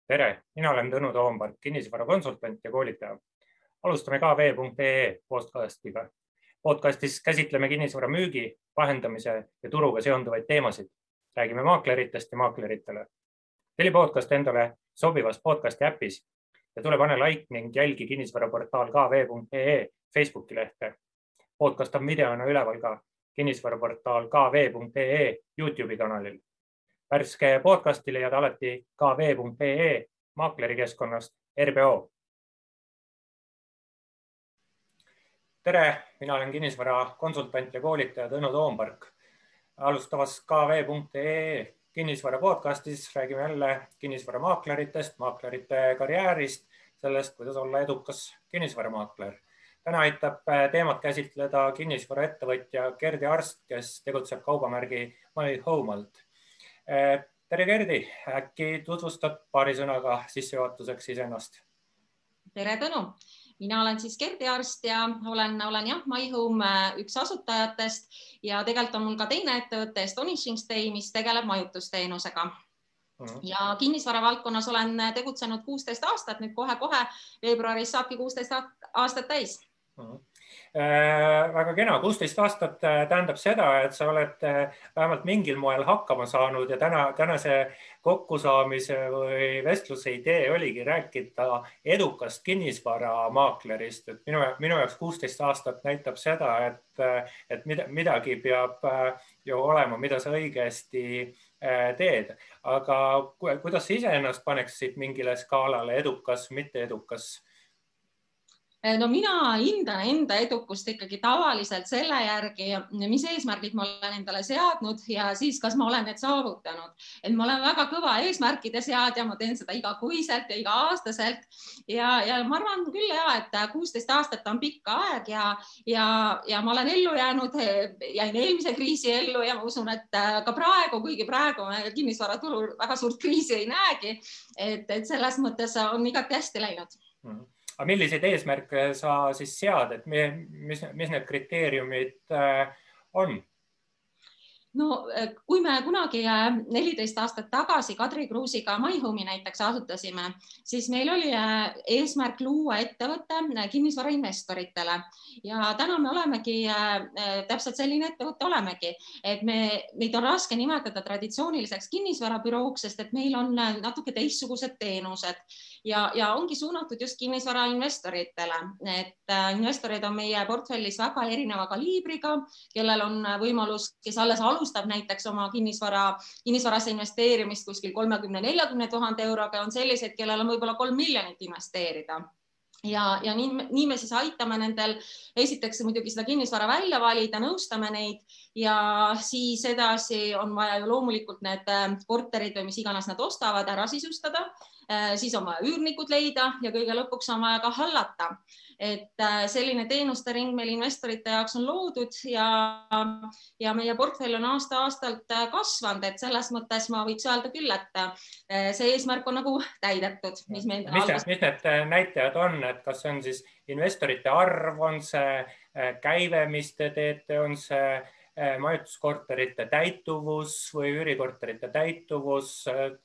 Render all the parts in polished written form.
Tere, mina olen Tõnu Toompark, kinnisvarakonsultant ja koolitaja. Alustame kv.ee podcastiga. Podcastis käsitleme kinnisvara müügi, vahendamise ja turuga seonduvaid teemasid. Räägime maakleritest ja maakleritele. Teli podcast endale sobivas podcasti äpis ja tule pane like ning jälgi kinnisvaraportaal kv.ee Facebooki lehte. Podcast on videona üleval ka kinnisvaraportaal kv.ee YouTube'i kanalil. Värske podcasti leiad alati kv.ee maaklerikeskkonnast RBO. Tere, mina olen kinnisvarakonsultant ja koolitaja Tõnu Toompark. Alustavas kv.ee kinnisvara podcastis räägime jälle kinnisvaramaakleritest, maaklerite karjäärist, sellest, kuidas olla edukas kinnisvaramaakler. Täna aitab teemat käsitleda kinnisvaraettevõtja Gerdi Arst, kes tegutseb kaubamärgi My Home alt. Tere Gerdi, äkki tutvustad paari sõnaga sissejuhatuseks iseennast? Tere Tõnu, mina olen siis Gerdi Arst ja olen My Home üks asutajatest ja tegelikult on mul ka teine ettevõte Astonishing Stay, mis tegeleb majutusteenusega. Ja kinnisvara valdkonnas olen tegutsenud 16 aastat, nüüd kohe veebruaris saabki 16 aastat täis. Väga kena, 16 aastat tähendab seda, et sa oled vähemalt mingil moel hakkama saanud ja tänase kokkusaamise või vestluse idee oligi rääkida edukast kinnisvaramaaklerist. Minu jaoks 16 aastat näitab seda, et midagi peab ju olema, mida sa õigesti teed. Aga kuidas sa iseennast paneksid mingile skaalale edukas, mitte edukas? No mina hindan enda edukust ikkagi tavaliselt selle järgi, mis eesmärgid ma olen endale seadnud ja siis, kas ma olen need saavutanud. Et ma olen väga kõva eesmärkide seadja, ma teen seda igakuiselt ja iga-aastaselt ja ma arvan küll, et 16 aastat on pikka aeg ja ma olen ellu jäänud, jäin eelmise kriisi ellu ja ma usun, et ka praegu, kuigi praegu kinnisvaraturul väga suurt kriisi ei näegi, et selles mõttes on igati hästi läinud. Aga milliseid eesmärke sa siis sead, et mis need kriteeriumid on? No kui me kunagi 14 aastat tagasi Kadri Kruusiga My Home'i näiteks asutasime, siis meil oli eesmärk luua ettevõte kinnisvarainvestoritele ja täna me olemegi täpselt selline ettevõte olemegi, et meid on raske nimetada traditsiooniliseks kinnisvarabürooks, sest et meil on natuke teistsugused teenused ja ongi suunatud just kinnisvarainvestoritele. Et investorid on meie portfellis väga erineva kaliibriga, kellel on võimalus, kes alles alustab näiteks oma kinnisvarasse investeerimist kuskil 30-40 000 euroga, on sellised, kellel on võib-olla 3 miljonit investeerida. Ja nii me siis aitame nendel esiteks muidugi seda kinnisvara välja valida, nõustame neid ja siis edasi on vaja ju loomulikult need korterid või mis iganes nad ostavad ära sisustada, siis on vaja üürnikud leida ja kõige lõpuks on vaja ka hallata. Et selline teenuste ring meil investorite jaoks on loodud ja meie portfell on aasta-aastalt kasvanud, et selles mõttes ma võiks öelda küll, et see eesmärk on nagu täidetud. Mis need näitajad on, et kas see on siis investorite arv, on see käive, mis te teete, on see majutuskorterite täituvus või üürikorterite täituvus?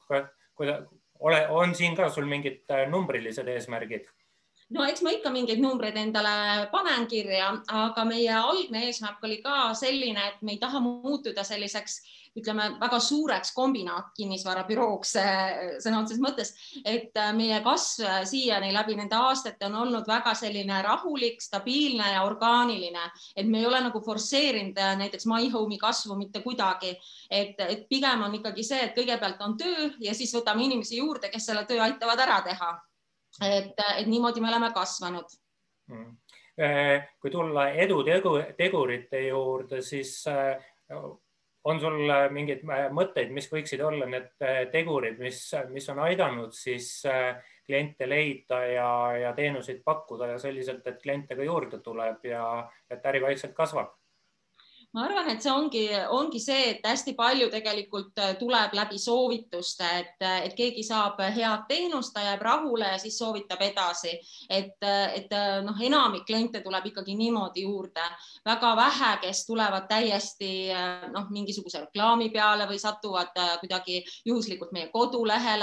On siin ka sul mingid numbrilised eesmärgid? No eks ma ikka mingeid numbreid endale panen kirja, aga meie algne eesmärk oli ka selline, et me ei taha muutuda selliseks, ütleme, väga suureks kombinaat kinnisvarabürooks sõna otseses mõttes, et meie kasv siiani läbi nende aastate on olnud väga selline rahulik, stabiilne ja orgaaniline, et me ei ole nagu forsseerinud näiteks My Home'i kasvu mitte kuidagi, et pigem on ikkagi see, et kõigepealt on töö ja siis võtame inimesi juurde, kes selle töö aitavad ära teha. Et niimoodi me oleme kasvanud. Kui tulla edutegurite juurde, siis on sul mingeid mõtteid, mis võiksid olla need tegurid, mis on aidanud siis kliente leida ja teenuseid pakkuda ja selliselt, et kliente ka juurde tuleb ja et äri vaikselt kasvab? Ma arvan, et see ongi see, et hästi palju tegelikult tuleb läbi soovituste, et keegi saab head teenust, ta jääb rahule ja siis soovitab edasi. Et enamik kliente tuleb ikkagi niimoodi juurde. Väga vähe, kes tulevad täiesti mingisuguse reklaami peale või satuvad kuidagi juhuslikult meie kodulehele.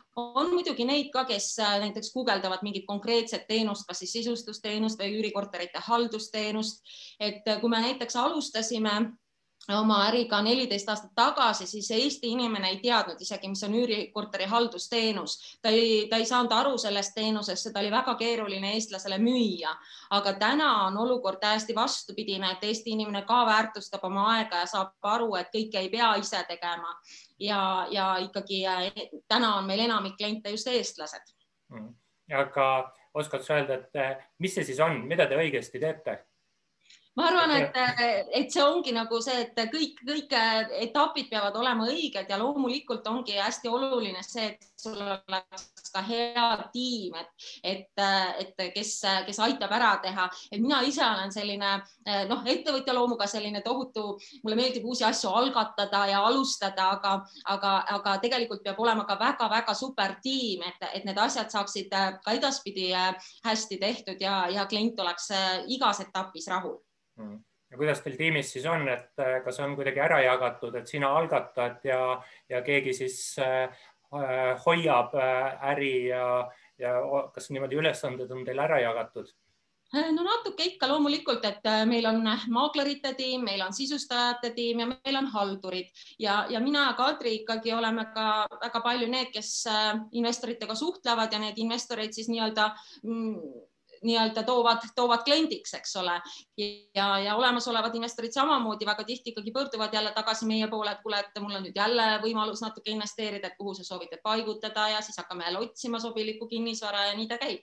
on muidugi neid ka, kes näiteks guugeldavad mingit konkreetset teenust, kas siis sisustusteenust või üürikorterite haldusteenust. Et kui me näiteks alustasime oma äriga 14 aastat tagasi, siis Eesti inimene ei teadnud isegi, mis on üürikorteri haldusteenus. Ta ei saanud aru sellest teenusest, seda oli väga keeruline eestlasele müüa. Aga täna on olukord täiesti vastupidine, et Eesti inimene ka väärtustab oma aega ja saab aru, et kõike ei pea ise tegema. Ja ikkagi täna on meil enamik kliente just eestlased. Aga oskad sa öelda, et mis see siis on, mida te õigesti teete? Ma arvan, et see ongi nagu see, et kõik etapid peavad olema õiged ja loomulikult ongi hästi oluline see, et sul oleks ka hea tiim, et kes aitab ära teha. Et mina ise olen selline ettevõtja loomuga selline tohutu, mulle meeldib uusi asju algatada ja alustada, aga tegelikult peab olema ka väga-väga super tiim, et need asjad saaksid ka edaspidi hästi tehtud ja klient oleks igas etapis rahul. Ja kuidas teil tiimis siis on, et kas on kuidagi ära jagatud, et sina algatad ja keegi siis hoiab äri ja kas niimoodi ülesanded on teil ära jagatud? No natuke ikka loomulikult, et meil on maaklerite tiim, meil on sisustajate tiim ja meil on haldurid ja mina ja Kadri ikkagi oleme ka väga palju need, kes investoritega suhtlevad ja need investoreid siis nii-öelda toovad kliendiks, eks ole. Ja olemasolevad investorid samamoodi väga tihti ikkagi pöörduvad jälle tagasi meie poole, et kuule, et mul on nüüd jälle võimalus natuke investeerida, et kuhu sa soovitad paigutada ja siis hakkame jälle otsima sobilikku kinnisvara ja nii ta käib.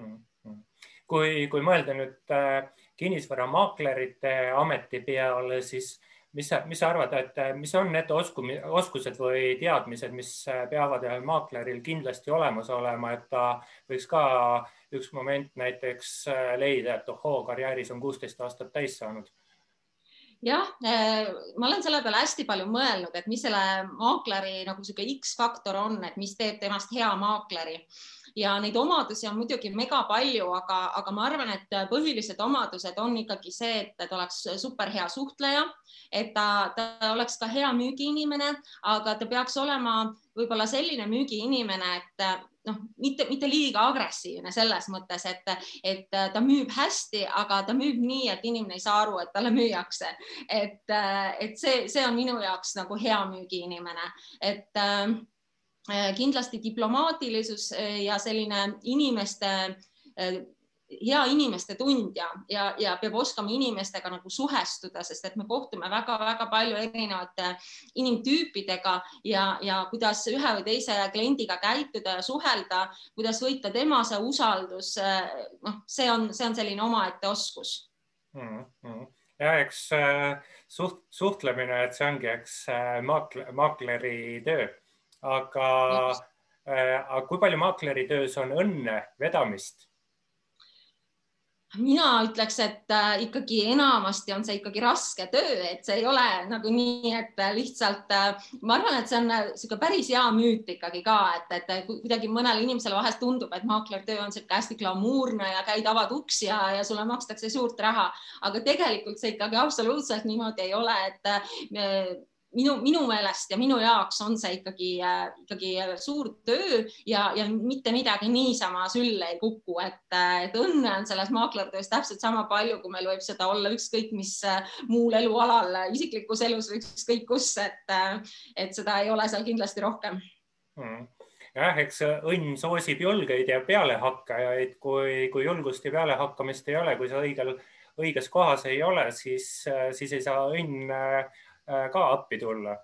Kui mõelda nüüd kinnisvaramaaklerite ameti peale, siis mis sa arvad, et mis on need oskused või teadmised, mis peavad maakleril kindlasti olemas olema, et ta võiks ka üks moment näiteks leida, et karjääris on 16 aastat täis saanud? Jah, ma olen selle peale hästi palju mõelnud, et mis selle maakleri nagu X-faktor on, et mis teeb temast hea maakleri. Ja neid omadusi on muidugi mega palju, aga ma arvan, et põhilised omadused on ikkagi see, et ta oleks super hea suhtleja, et ta oleks ka hea müügiinimene, aga ta peaks olema võib-olla selline müügiinimene, et mitte liiga agressiivne selles mõttes, et ta müüb hästi, aga ta müüb nii, et inimene ei saa aru, et talle müüakse. Et see on minu jaoks nagu hea müügiinimene, et kindlasti diplomaatilisus ja selline hea inimeste tundja ja peab oskama inimestega nagu suhestuda, sest et me kohtume väga-väga palju erinevate inimtüüpidega ja kuidas ühe või teise kliendiga käituda ja suhelda, kuidas võita tema see usaldus, see on selline omaette oskus. Ja eks suhtlemine, et see ongi maakleri töö. Aga kui palju maakleri töös on õnne, vedamist? Mina ütleks, et ikkagi enamasti on see ikkagi raske töö, et see ei ole nagu nii, et lihtsalt, ma arvan, et see on päris hea müüt ikkagi ka, et kuidagi mõnele inimesele vahest tundub, et maaklertöö on hästi glamuurne ja käid avad uksi ja sulle makstakse suurt raha, aga tegelikult see ikkagi absoluutselt niimoodi ei ole, et minu meelest ja minu jaoks on see ikkagi suur töö ja mitte midagi niisama sülle ei kuku, et õnne on selles maaklertöös täpselt sama palju, kui meil võib seda olla ükskõik mis muul elualal, isiklikus elus või ükskõik kus, et seda ei ole seal kindlasti rohkem. Jah, eks õnn soosib julgeid ja pealehakkajaid, kui julgust ja pealehakkamist ei ole, kui sa õiges kohas ei ole, siis ei saa õnn ka appi tulla.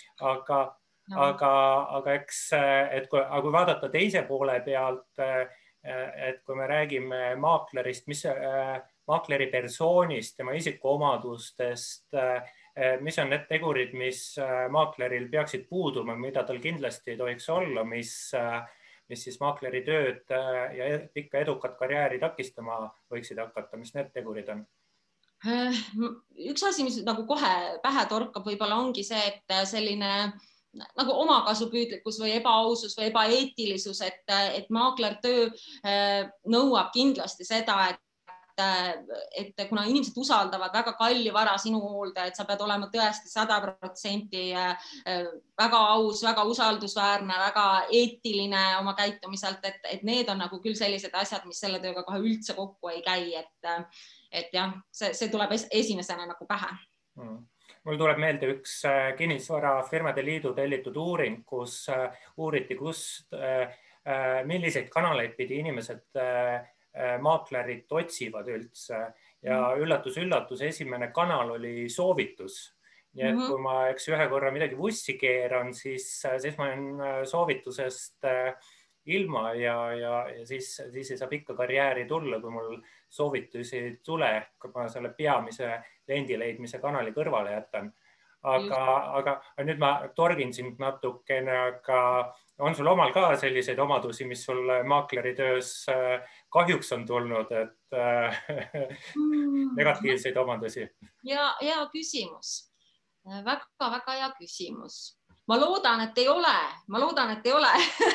Aga eks, et kui vaadata teise poole pealt, et kui me räägime maaklerist, maakleri persoonist, tema isikuomadustest, mis on need tegurid, mis maakleril peaksid puuduma, mida tal kindlasti ei tohiks olla, mis siis maakleri tööd ja pikka edukat karjääri takistama võiksid hakata, mis need tegurid on? Üks asi, mis nagu kohe pähe torkab, võib-olla ongi see, et selline nagu omakasupüüdlikkus või ebaausus või ebaeetilisus, et maaklertöö nõuab kindlasti seda, et et kuna inimesed usaldavad väga kalli vara sinu hoolde, et sa pead olema tõesti 100% väga aus, väga usaldusväärne, väga eetiline oma käitumiselt, et need on nagu küll sellised asjad, mis selle tööga kohe üldse kokku ei käi, et jah, see tuleb esimesena nagu pähe. Mul tuleb meelde üks kinnisvarafirmade liidu tellitud uuring, kus uuriti, milliseid kanaleid pidi inimesed maaklerit otsivad üldse ja üllatus, esimene kanal oli soovitus. Nii et kui ma ühe korra midagi vussi keeran, siis ma olen soovitusest ilma ja siis ei saab ikka karjääri tulla, kui mul soovitusi ei tule, kui ma selle peamise kliendi leidmise kanali kõrvale jätan. Aga nüüd ma torgin sind natukene, aga on sul omal ka selliseid omadusi, mis sul maakleri töös kahjuks on tulnud, et negatiivseid omadusi? Hea küsimus. Väga hea küsimus. Ma loodan, et ei ole.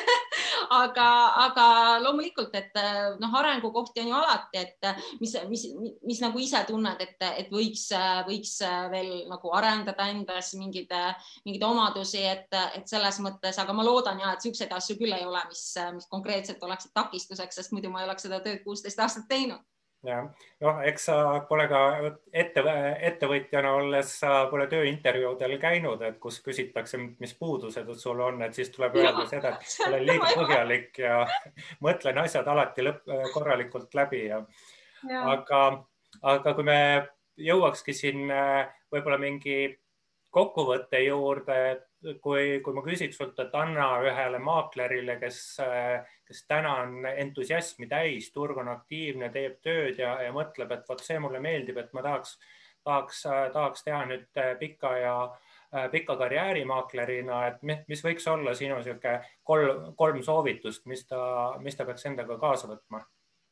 aga loomulikult, et arengukohti on ju alati, et mis nagu ise tunned, et võiks veel nagu arendada endas mingeid omadusi, et selles mõttes, aga ma loodan ja, et selliseid asju küll ei ole, mis konkreetselt oleksid takistuseks, sest muidu ma ei oleks seda tööd 16 aastat teinud. Ja, eks sa pole ka ettevõtjana olles, sa pole tööintervjuudel käinud, et kus küsitakse, mis puudused sul on, et siis tuleb öelda seda, et olen liiga põhjalik ja mõtlen asjad alati korralikult läbi. Aga kui me jõuakski siin võib-olla mingi kokkuvõtte juurde, kui ma küsiks sult, et anna ühele maaklerile, kes täna on entusiasmi täis, turg on aktiivne, teeb tööd ja mõtleb, et see mulle meeldib, et ma tahaks teha nüüd pika karjääri maaklerina, et mis võiks olla sinu kolm soovitust, mis ta peaks endaga kaasa võtma?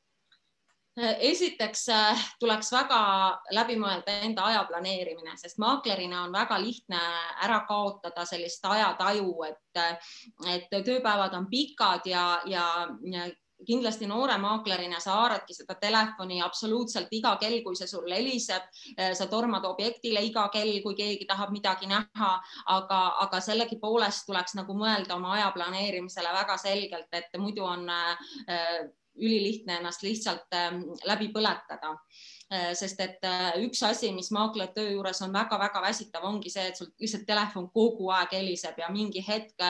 Esiteks tuleks väga läbi mõelda enda aja planeerimine, sest maaklerina on väga lihtne ära kaotada sellist ajataju, et tööpäevad on pikad ja kindlasti noore maaklerina sa haaradki seda telefoni absoluutselt iga kell, kui see sul heliseb, sa tormad objektile iga kell, kui keegi tahab midagi näha, aga sellegipoolest tuleks nagu mõelda oma aja planeerimisele väga selgelt, et muidu on ülilihtne ennast lihtsalt läbi põletada. Sest et üks asi, mis maaklertöö juures on väga-väga väsitav, ongi see, et sul lihtsalt telefon kogu aeg heliseb ja mingi hetk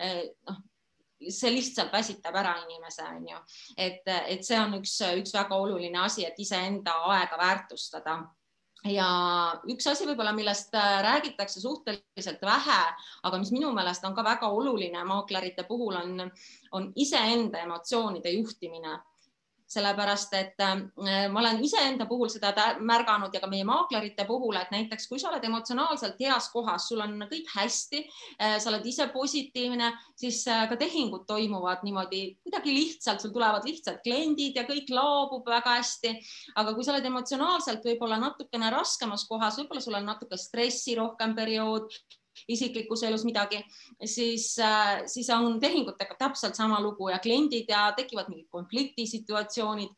see lihtsalt väsitab ära inimese. Et see on üks väga oluline asi, et iseenda aega väärtustada. Ja üks asi võib-olla, millest räägitakse suhteliselt vähe, aga mis minu meelest on ka väga oluline maaklerite puhul, on iseenda emotsioonide juhtimine. Sellepärast, et ma olen iseenda puhul seda märganud ja ka meie maaklerite puhul, et näiteks kui sa oled emotsionaalselt heas kohas, sul on kõik hästi, sa oled ise positiivne, siis ka tehingud toimuvad niimoodi kuidagi lihtsalt, sul tulevad lihtsalt kliendid ja kõik laabub väga hästi. Aga kui sa oled emotsionaalselt võib-olla natukene raskemas kohas, võib-olla sul on natuke stressi rohkem periood, isiklikus elus midagi, siis on tehingutega täpselt sama lugu ja kliendid ja tekivad mingid konfliktisituatsioonid.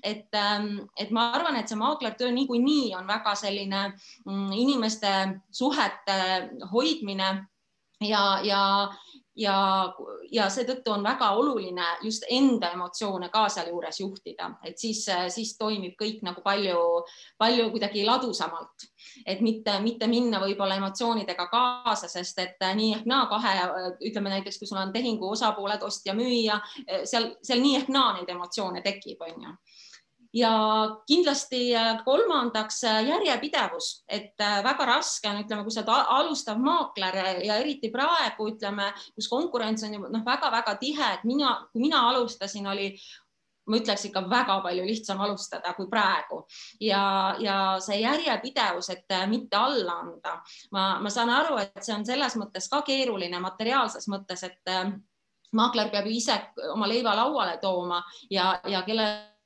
Et ma arvan, et see maaklertöö niikuinii on väga selline inimeste suhete hoidmine ja seetõttu on väga oluline just enda emotsioone ka seal juures juhtida, et siis toimib kõik nagu palju kuidagi ladusamalt, et mitte minna võib-olla emotsioonidega kaasa, sest et nii ehk naa ütleme näiteks, kui sul on tehingu osapooled, ostja, müüja, seal nii ehk naa neid emotsioone tekib, on ju. Ja kindlasti kolmandaks järjepidevus, et väga raske on, ütleme, kui sa oled alustav maakler ja eriti praegu, ütleme, kus konkurents on väga-väga tihe, et kui mina alustasin, ma ütleks ikka väga palju lihtsam alustada kui praegu ja see järjepidevus, et mitte alla anda. Ma saan aru, et see on selles mõttes ka keeruline materiaalses mõttes, et maakler peab ise oma leiva lauale tooma ja kellel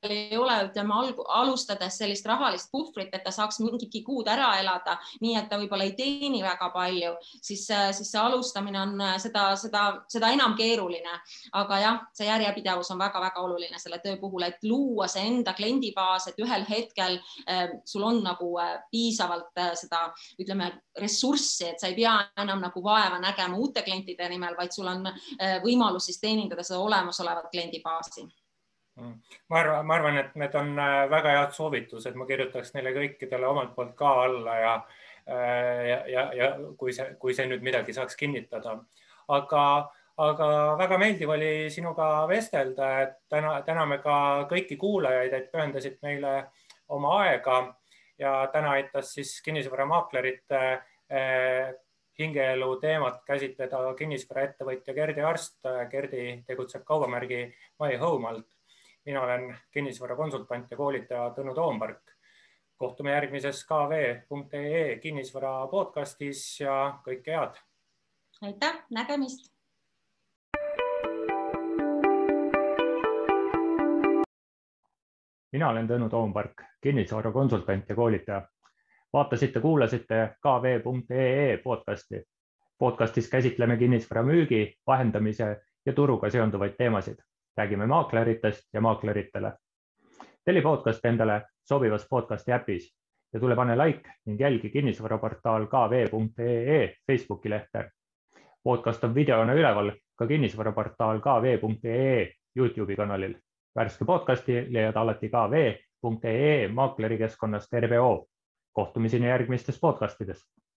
ei ole, ütleme, alustades sellist rahalist puhvrit, et ta saaks mingidki kuud ära elada, nii et ta võib-olla ei teeni väga palju, siis see alustamine on seda enam keeruline. Aga jah, see järjepidevus on väga-väga oluline selle töö puhul, et luua see enda kliendibaas, et ühel hetkel sul on nagu piisavalt seda, ütleme, ressurssi, et sa ei pea enam nagu vaeva nägema uute klientide nimel, vaid sul on võimalus siis teenindada seda olemasolevat kliendibaasi. Ma arvan, et need on väga head soovitused, ma kirjutaks neile kõikidele omalt poolt ka alla ja kui see nüüd midagi saaks kinnitada. Aga väga meeldiv oli sinuga vestelda, et täname ka kõiki kuulajaid, et pühendasid meile oma aega ja täna aitas siis kinnisvaramaaklerite hingeelu teemat käsitleda kinnisvaraettevõtja Gerdi Arst. Gerdi tegutseb kaubamärgi My Home alt. Mina olen kinnisvarakonsultant ja koolitaja Tõnu Toompark. Kohtume järgmises kv.ee kinnisvara podcastis ja kõike head. Aitäh, nägemist! Mina olen Tõnu Toompark, kinnisvarakonsultant ja koolitaja. Kuulasite kv.ee podcasti. Podcastis käsitleme kinnisvara müügi, vahendamise ja turuga seonduvaid teemasid. Räägime maakleritest ja maakleritele. Telli podcast endale sobivas podcasti äpis ja tule pane like ning jälgi kinnisvaraportaal kv.ee Facebooki lehte. Podcast on videona üleval ka kinnisvaraportaal kv.ee YouTube'i kanalil. Värske podcasti leiad alati kv.ee maaklerikeskkonnast RBO. Kohtumiseni järgmistes podcastides.